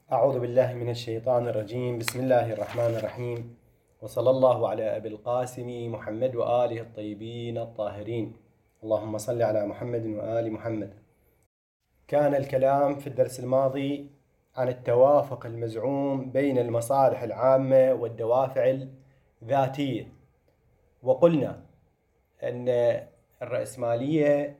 أعوذ بالله من الشيطان الرجيم. بسم الله الرحمن الرحيم، وصلى الله على أبي القاسم محمد وآله الطيبين الطاهرين. اللهم صل على محمد وآل محمد. كان الكلام في الدرس الماضي عن التوافق المزعوم بين المصالح العامة والدوافع الذاتية، وقلنا أن الرأسمالية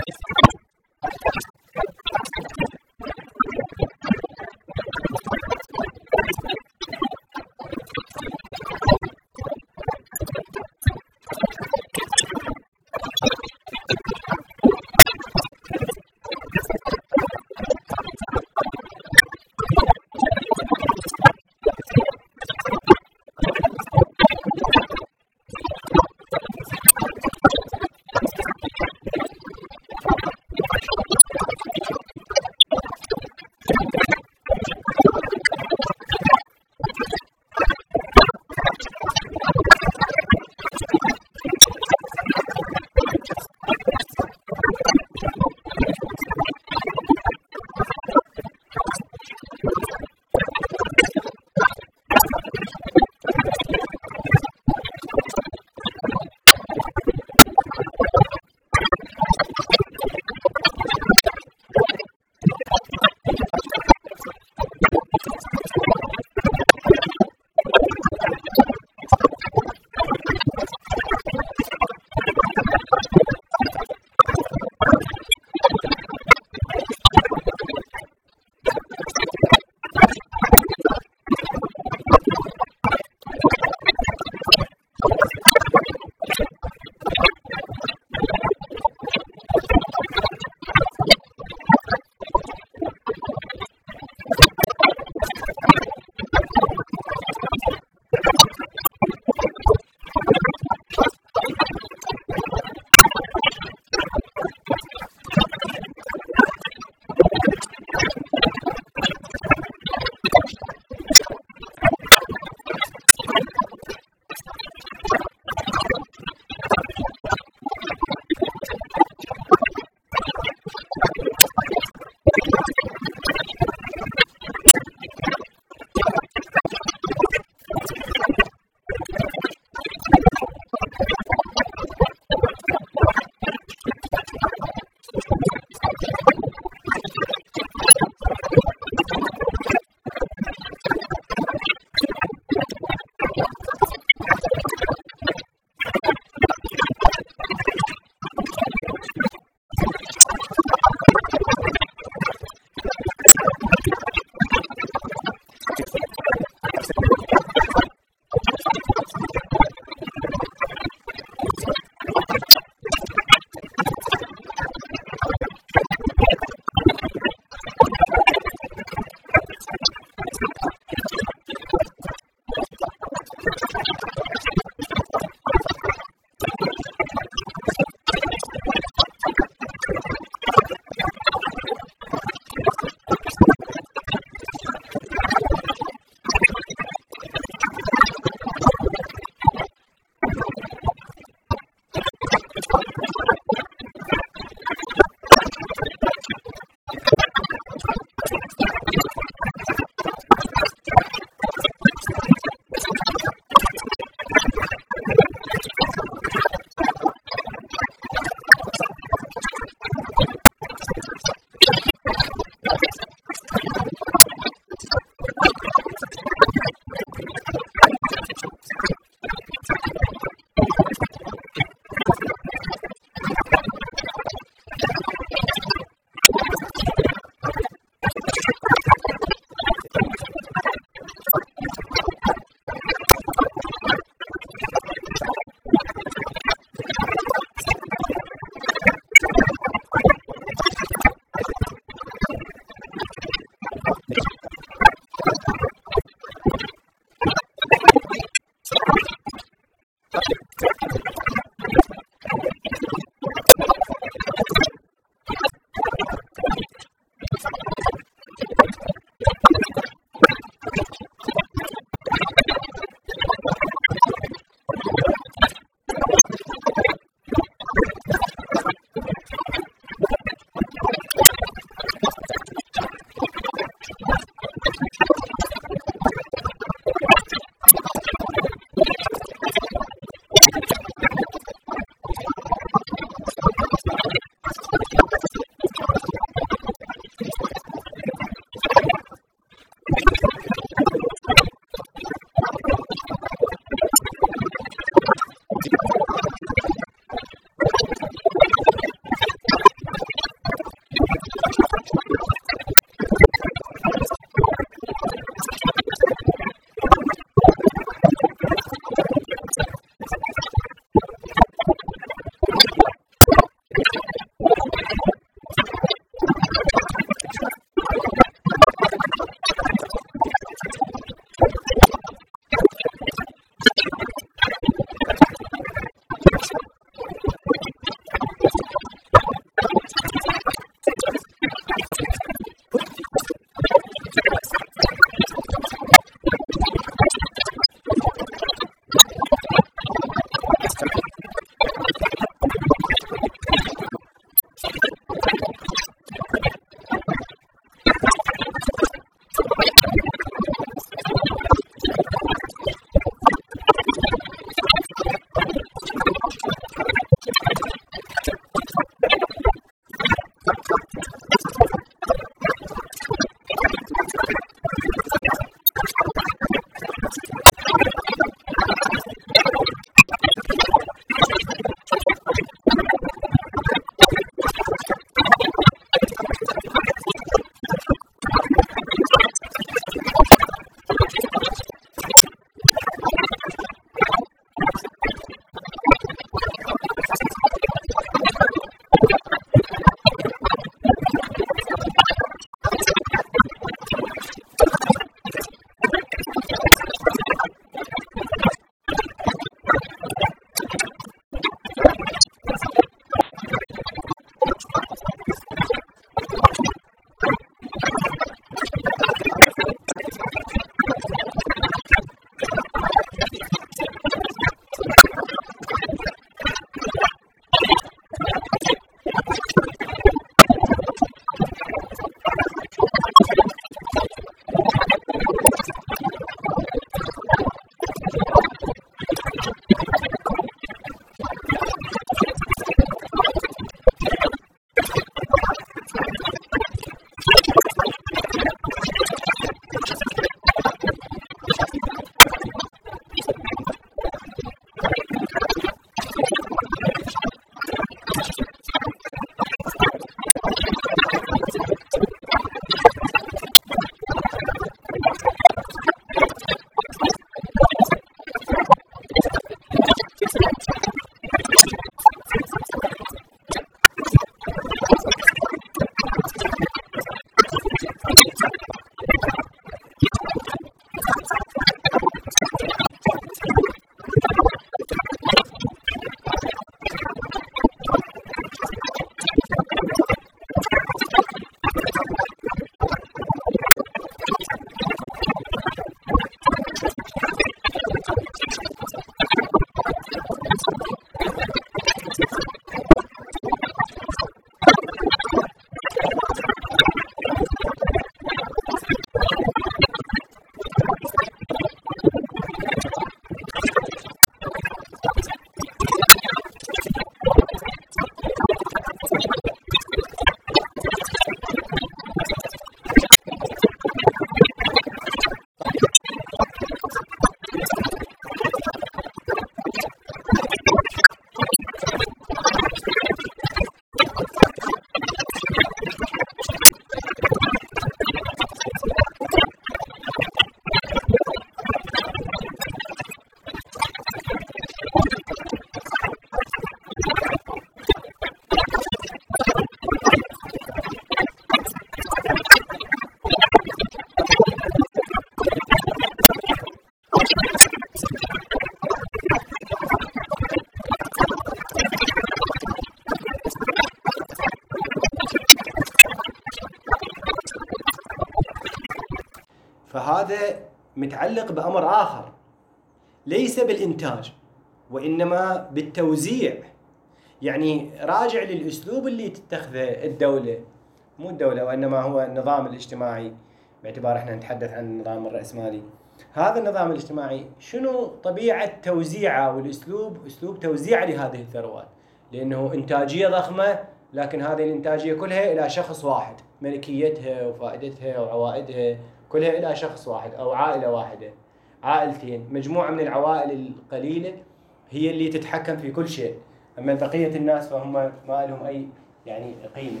فهذا متعلق بأمر آخر ليس بالإنتاج وإنما بالتوزيع. يعني راجع للأسلوب اللي تتخذه الدولة، مو الدولة وإنما هو النظام الاجتماعي، باعتبار احنا نتحدث عن النظام الرأسمالي. هذا النظام الاجتماعي شنو طبيعة توزيعه والأسلوب، أسلوب توزيعه لهذه الثروات، لأنه إنتاجية ضخمة، لكن هذه الإنتاجية كلها إلى شخص واحد، ملكيتها وفائدتها وعوائدها كلها إلى شخص واحد أو عائلة واحدة، عائلتين، مجموعة من العوائل القليلة هي اللي تتحكم في كل شيء. أما بقية الناس فهم ما لهم أي يعني قيمة.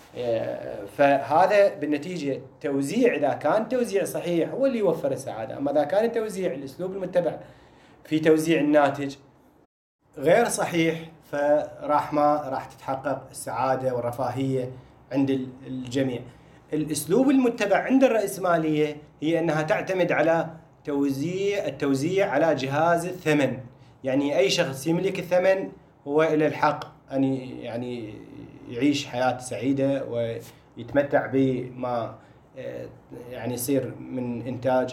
فهذا بالنتيجة توزيع، إذا كان توزيع صحيح هو اللي يوفر السعادة. أما إذا كان التوزيع، الأسلوب المتبع في توزيع الناتج غير صحيح، ما راح تتحقق السعادة والرفاهية عند الجميع. الأسلوب المتبع عند الرأسمالية هي أنها تعتمد على التوزيع على جهاز الثمن. يعني أي شخص يملك الثمن هو إلى الحق أن يعني يعيش حياة سعيدة ويتمتع بما يعني يصير من إنتاج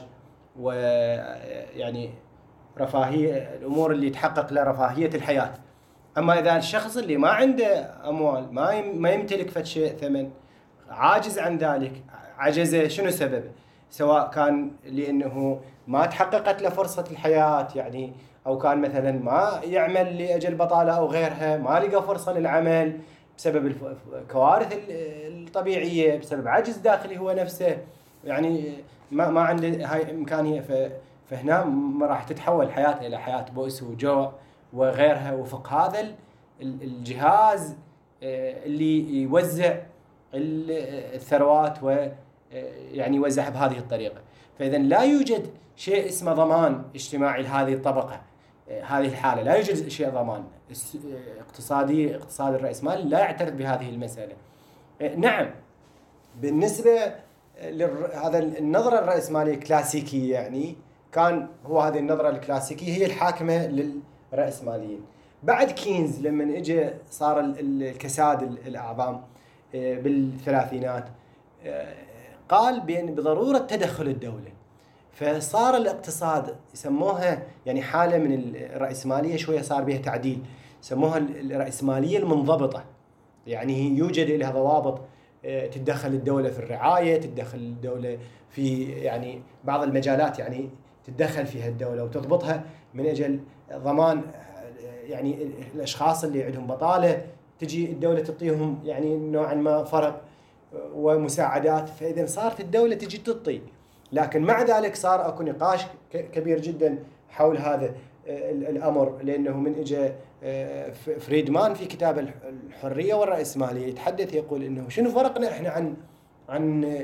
ويعني رفاهية، الأمور اللي يتحقق له رفاهية الحياة. أما إذا الشخص اللي ما عنده أموال، ما يمتلك فد شيء ثمن، عاجز عن ذلك، عجزه شنو سببه؟ سواء كان لأنه ما تحققت له فرصة الحياة يعني، أو كان مثلا ما يعمل لأجل بطالة أو غيرها، ما لقى فرصة للعمل بسبب الكوارث الطبيعية، بسبب عجز داخلي هو نفسه، يعني ما عنده هاي إمكانية. فهنا ما راح تتحول حياته إلى حياة بؤس وجوع وغيرها، وفق هذا الجهاز اللي يوزع الثروات ويعني يوزعها بهذه الطريقة. فإذا لا يوجد شيء اسمه ضمان اجتماعي لهذه الطبقة، هذه الحالة لا يوجد شيء ضمان اقتصاد الرأسمالي لا يعترف بهذه المسألة. نعم، بالنسبة لهذا النظرة الرأسمالية الكلاسيكية، يعني كان هو هذه النظرة الكلاسيكية هي الحاكمة للرأسماليين. بعد كينز لما اجى صار الكساد الأعظم بالثلاثينات، قال بأن بضرورة تدخل الدولة، فصار الاقتصاد يسموها يعني حالة من الرأسمالية شوية صار بها تعديل، يسموها الرأسمالية المنضبطة. يعني يوجد لها ضوابط، تتدخل الدولة في الرعاية، تتدخل الدولة في يعني بعض المجالات يعني تتدخل فيها الدولة وتضبطها من أجل ضمان يعني الأشخاص اللي عندهم بطالة، تجي الدولة تعطيهم يعني نوعا ما فرق ومساعدات. فإذا صارت الدولة تجي تعطي، لكن مع ذلك صار اكو نقاش كبير جدا حول هذا الأمر، لأنه من اجى فريدمان في كتاب الحرية والرأسمالية يتحدث يقول إنه شنو فرقنا إحنا عن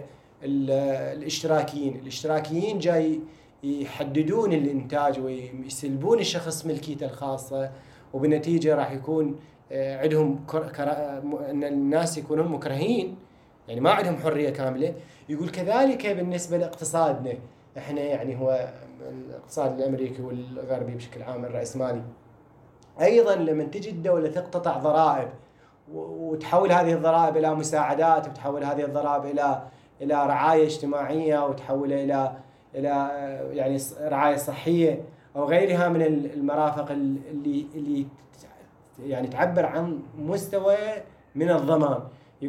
الاشتراكيين جاي يحددون الإنتاج ويسلبون الشخص ملكيته الخاصة، وبالنتيجة راح يكون عندهم أن الناس يكونون مكرهين، يعني ما عندهم حرية كاملة. يقول كذلك بالنسبة لاقتصادنا احنا، يعني هو الاقتصاد الامريكي والغربي بشكل عام الرأسمالي، ايضا لما تجي الدولة تقتطع ضرائب وتحول هذه الضرائب الى مساعدات، وتحول هذه الضرائب الى رعاية اجتماعية، وتحولها الى يعني رعاية صحية او غيرها من المرافق اللي يعني تعبر عن مستوى من الضمان.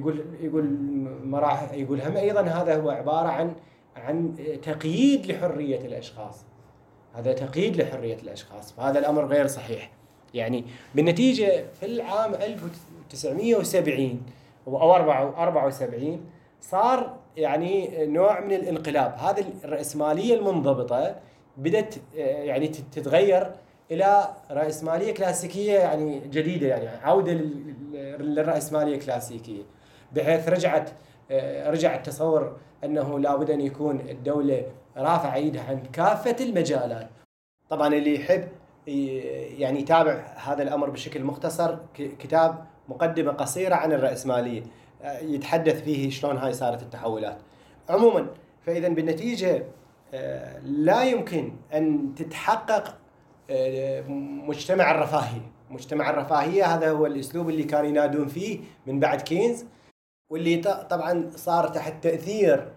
يقول هم ايضا هذا هو عبارة عن تقييد لحرية الاشخاص، هذا تقييد لحرية الاشخاص، فهذا الامر غير صحيح. يعني بالنتيجة في العام 1970 او 74 صار يعني نوع من الانقلاب. هذه الرأسمالية المنضبطة بدأت يعني تتغير إلى رأسمالية كلاسيكية يعني جديدة، يعني عودة للرأسمالية الكلاسيكية، بحيث رجع التصور أنه لابد أن يكون الدولة رافعة ايدها عن كافة المجالات. طبعا اللي يحب يعني يتابع هذا الأمر بشكل مختصر، كتاب مقدمة قصيرة عن الرأسمالية يتحدث فيه شلون هاي صارت التحولات. عموما فإذا بالنتيجة لا يمكن أن تتحقق مجتمع الرفاهية. هذا هو الأسلوب اللي كانوا ينادون فيه من بعد كينز، واللي طبعا صار تحت تأثير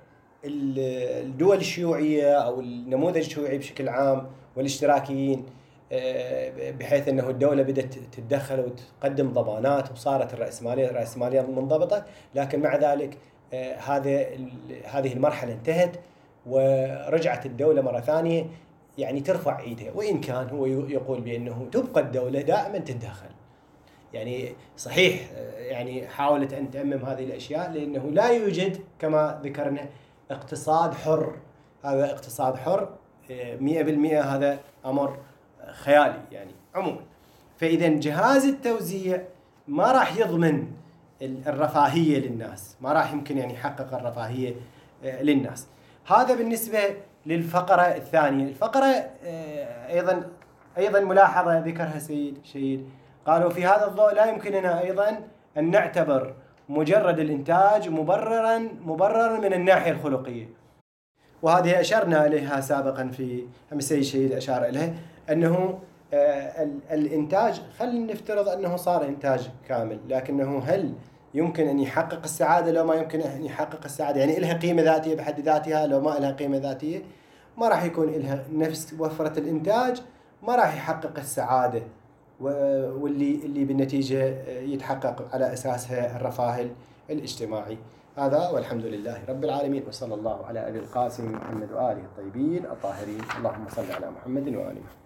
الدول الشيوعية أو النموذج الشيوعي بشكل عام والاشتراكيين، بحيث أنه الدولة بدأت تتدخل وتقدم ضمانات وصارت الرأسمالية منضبطة، لكن مع ذلك هذه المرحلة انتهت ورجعت الدولة مرة ثانية يعني ترفع ايدها، وإن كان هو يقول بأنه تبقى الدولة دائما تتدخل. يعني صحيح يعني حاولت أن تأمم هذه الأشياء، لأنه لا يوجد كما ذكرنا اقتصاد حر. هذا اقتصاد حر 100%، هذا أمر خيالي يعني عموما. فإذا جهاز التوزيع ما راح يضمن الرفاهية للناس، ما راح يمكن يعني يحقق الرفاهية للناس. هذا بالنسبة للفقرة الثانية. الفقرة أيضا ملاحظة ذكرها سيد شهيد، قالوا في هذا الضوء لا يمكننا أيضا أن نعتبر مجرد الإنتاج مبررا من الناحية الخلقية، وهذه أشرنا إليها سابقا في السيد شهيد أشار إليه، أنه الإنتاج خلينا نفترض أنه صار إنتاج كامل، لكنه هل يمكن أن يحقق السعادة لو ما يمكن أن يحقق السعادة؟ يعني إلها قيمة ذاتية بحد ذاتها، لو ما إلها قيمة ذاتية ما راح يكون إلها نفس وفرة الإنتاج، ما راح يحقق السعادة واللي بالنتيجة يتحقق على أساسها الرفاه الاجتماعي. هذا والحمد لله رب العالمين، وصلى الله على أبي القاسم محمد وآله الطيبين الطاهرين. اللهم صل على محمد وآله.